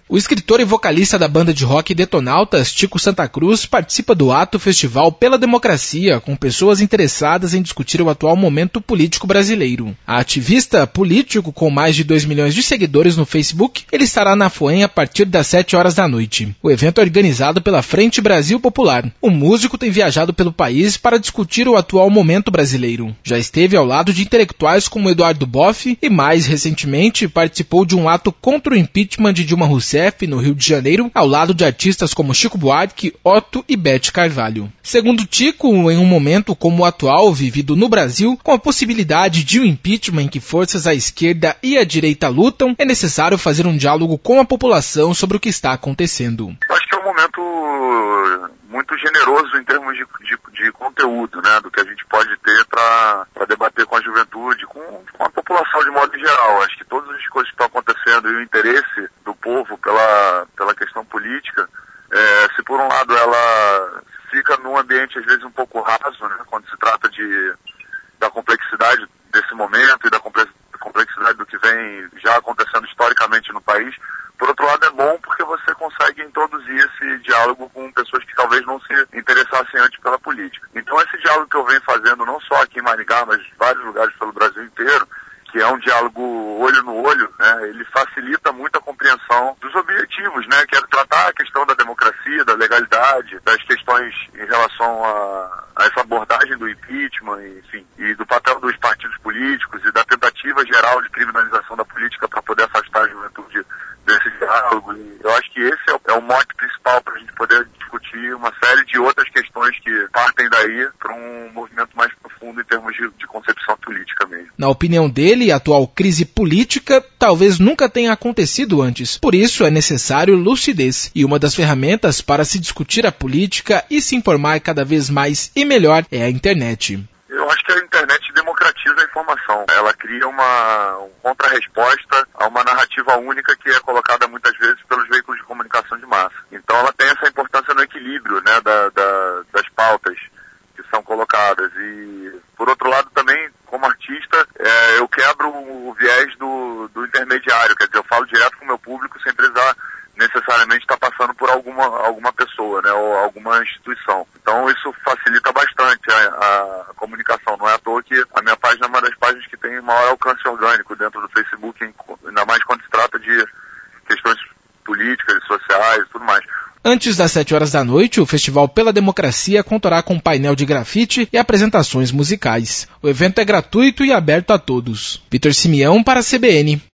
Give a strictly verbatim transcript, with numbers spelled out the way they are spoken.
O escritor e vocalista da banda de rock Detonautas, Tico Santa Cruz, participa do ato Festival pela Democracia, com pessoas interessadas em discutir o atual momento político brasileiro. A ativista político, com mais de dois milhões de seguidores no Facebook, ele estará na Foem a partir das sete horas da noite. O evento é organizado pela Frente Brasil Popular. O músico tem viajado pelo país para discutir o atual momento brasileiro. Já esteve ao lado de intelectuais como Eduardo Boff e, mais recentemente, participou de um ato contra o impeachment de Dilma Rousseff no Rio de Janeiro, ao lado de artistas como Chico Buarque, Otto e Beth Carvalho. Segundo Tico, em um momento como o atual vivido no Brasil, com a possibilidade de um impeachment em que forças à esquerda e à direita lutam, é necessário fazer um diálogo com a população sobre o que está acontecendo. Acho que é um momento muito generoso em termos de, de, de conteúdo, né, do que a gente pode ter para debater com a juventude, com, com a população de modo geral. Acho que todas as coisas que estão acontecendo e o interesse do povo pela, pela questão política, é, se por um lado ela fica num ambiente às vezes um pouco raso, né, quando se trata de, da complexidade desse momento e da complexidade do que vem já acontecendo historicamente no país, por outro lado é bom porque você consegue introduzir esse diálogo com pessoas que talvez não se interessassem antes pela política. Então esse diálogo que eu venho fazendo não só aqui em Maringá, mas em vários lugares pelo Brasil inteiro, que é um diálogo olho no olho, né, ele facilita muito a compreensão dos objetivos, né, que é tratar a questão da democracia, da legalidade, das questões em relação a, a essa abordagem do impeachment, enfim, e do papel dos partidos políticos e da tentativa geral de criminalização da política para poder afastar a juventude desse diálogo. E eu acho que esse é o, é o mote principal para a gente poder discutir uma série de outras questões que partem daí para um movimento mais profundo em termos de, de concepção política mesmo. Na opinião dele, a atual crise política talvez nunca tenha acontecido antes. Por isso é necessário lucidez. E uma das ferramentas para se discutir a política e se informar cada vez mais e melhor é a internet. Eu acho que a internet democratiza a informação. Ela cria uma um contra-resposta a uma narrativa única que é colocada muitas vezes pelos veículos de comunicação de massa. Então ela tem essa importância no equilíbrio, né, da, da, das pautas que são colocadas. E, por outro lado, também, como artista, é, eu quebro o viés do, do intermediário. Quer dizer, eu falo direto com o meu público sem precisar necessariamente estar passando por alguma, alguma pessoa, né, ou alguma instituição. Então isso facilita bastante a, a comunicação. Não é à toa que a minha página é uma das páginas que tem maior alcance orgânico dentro do Facebook, ainda mais quando se trata de questões políticas, sociais e tudo mais. Antes das sete horas da noite, o Festival pela Democracia contará com um painel de grafite e apresentações musicais. O evento é gratuito e aberto a todos. Vitor Simeão para a C B N.